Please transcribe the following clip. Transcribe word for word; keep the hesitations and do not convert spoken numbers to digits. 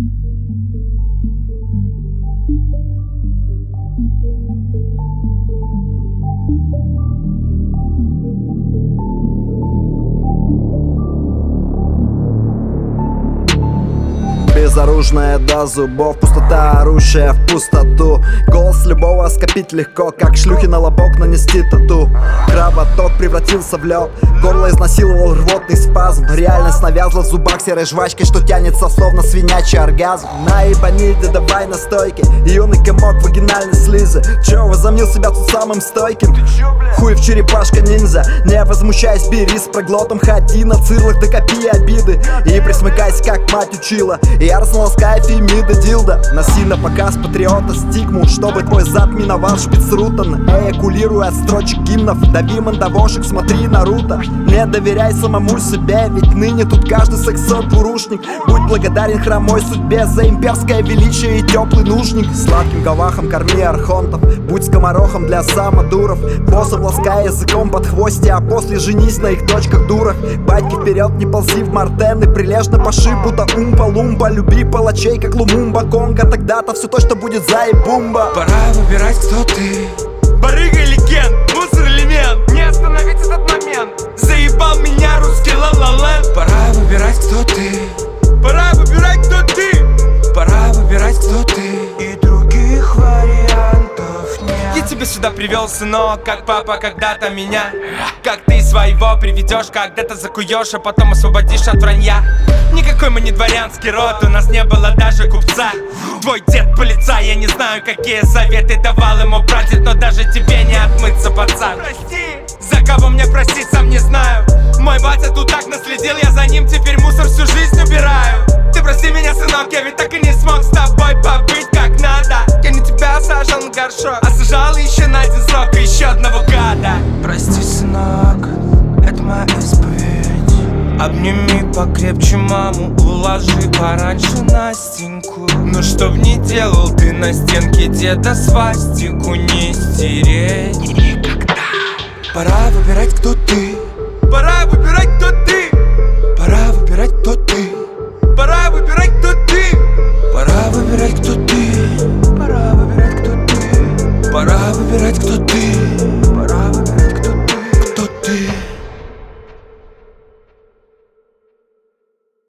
Безоружная до зубов, пустота, орущая в пустоту. Голос любого скопить легко, как шлюхи на лобок нанести тату. Кровоток превратился в лед, горло изнасиловал рвотный спазм. Реальность навязла в зубах серой жвачкой, что тянется словно свинячий оргазм. На эбониде давай на стойке, юный комок вагинальной слизы. Чё, возомнил себя тут самым стойким? Хуй в черепашка ниндзя. Не возмущаясь, бери с проглотом, ходи на цирлах, докопи обиды и присмыкайся, как мать учила. Яростно лаская фемида дилда. Носи на показ патриота стигму, чтобы твой зад миновал шпицрутан. Эякулируя от строчек гимнов, дави мандавошек, смотри Наруто. Не доверяй самому себе, ведь ныне тут каждый сексот-двурушник. Будь благодарен хромой судьбе за имперское величие и теплый нужник. Сладким галахом корми архонтов, будь скоморохом для самодуров. Боссом лаская языком под хвости, а после женись на их дочках дурах. Батьки вперед, не ползи в мартены, прилежно паши, будто умпа-лумпа. Люби палачей, как Лумумба Конга, тогда-то все точно будет за и бумба. Пора выбирать, кто ты. Барыга или Кен, мусор или мент. Не остановить этот момент. Заебал меня русский ла-ла-ленд. Пора выбирать, кто ты. Пора выбирать, кто ты. Пора выбирать, кто ты. И других вариантов нет. Я тебя сюда привел, сынок, как папа когда-то меня. Как ты своего приведешь, когда-то закуешь, а потом освободишь от вранья. Никакой мы не дворянский род, у нас не было даже купца. Твой дед полицай, я не знаю, какие советы давал ему прадед, но даже тебе не отмыться, пацан. Прости, за кого мне простить, сам не знаю. Мой батя тут так наследил, я за ним теперь мусор всю жизнь убираю. Ты прости меня, сынок, я ведь так и не смог с тобой побыть как надо. Я не тебя сажал на горшок, а сажал еще на один срок и еще одного гада. Прости, сынок, это моя исповедь. Обними покрепче маму, уложи пораньше Настеньку. Ну что б ни делал ты на стенке деда, свастику не стереть никогда. Пора выбирать, кто ты. Пора выбирать,